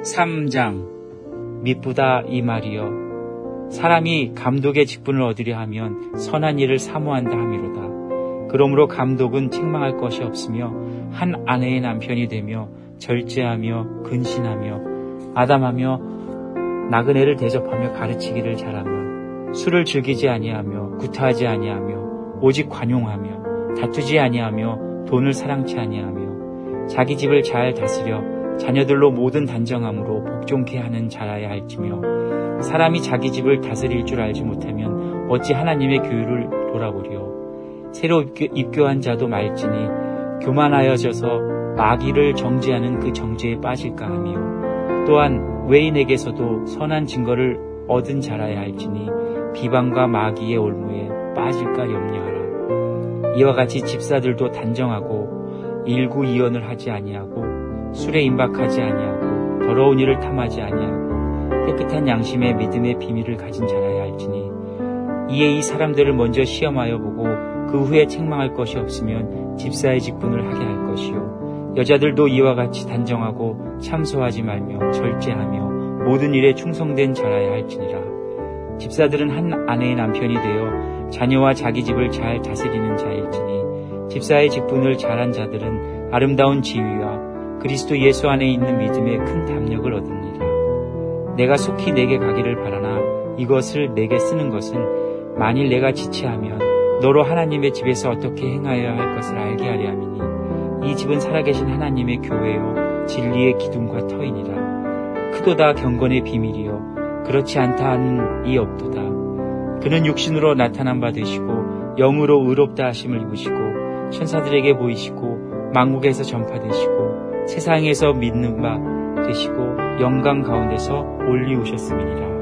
3장 미쁘다 이 말이여 사람이 감독의 직분을 얻으려 하면 선한 일을 사모한다 하미로다. 그러므로 감독은 책망할 것이 없으며 한 아내의 남편이 되며 절제하며 근신하며 아담하며 나그네를 대접하며 가르치기를 잘하며 술을 즐기지 아니하며 구타하지 아니하며 오직 관용하며 다투지 아니하며 돈을 사랑치 아니하며 자기 집을 잘 다스려 자녀들로 모든 단정함으로 복종케 하는 자라야 할지며 사람이 자기 집을 다스릴 줄 알지 못하면 어찌 하나님의 교율을 돌아보리요. 새로 입교한 자도 말지니 교만하여져서 마귀를 정죄하는 그 정죄에 빠질까 하며 또한 외인에게서도 선한 증거를 얻은 자라야 할지니 비방과 마귀의 올무에 빠질까 염려하라. 이와 같이 집사들도 단정하고 일구이언을 하지 아니하고 술에 임박하지 아니하고 더러운 일을 탐하지 아니하고 깨끗한 양심의 믿음의 비밀을 가진 자라야 할지니 이에 이 사람들을 먼저 시험하여 보고 그 후에 책망할 것이 없으면 집사의 직분을 하게 할 것이요 여자들도 이와 같이 단정하고 참소하지 말며 절제하며 모든 일에 충성된 자라야 할지니라. 집사들은 한 아내의 남편이 되어 자녀와 자기 집을 잘 다스리는 자일지니 집사의 직분을 잘한 자들은 아름다운 지위와 그리스도 예수 안에 있는 믿음의 큰 담력을 얻으니라. 내가 속히 내게 가기를 바라나 이것을 내게 쓰는 것은 만일 내가 지체하면 너로 하나님의 집에서 어떻게 행하여야 할 것을 알게 하려 함이니 이 집은 살아계신 하나님의 교회요 진리의 기둥과 터이니라. 크도다 경건의 비밀이요 그렇지 않다 하는 이 없도다. 그는 육신으로 나타난 바 되시고 영으로 의롭다 하심을 입으시고 천사들에게 보이시고 만국에서 전파되시고 세상에서 믿는 바 되시고 영광 가운데서 올리우셨음이니라.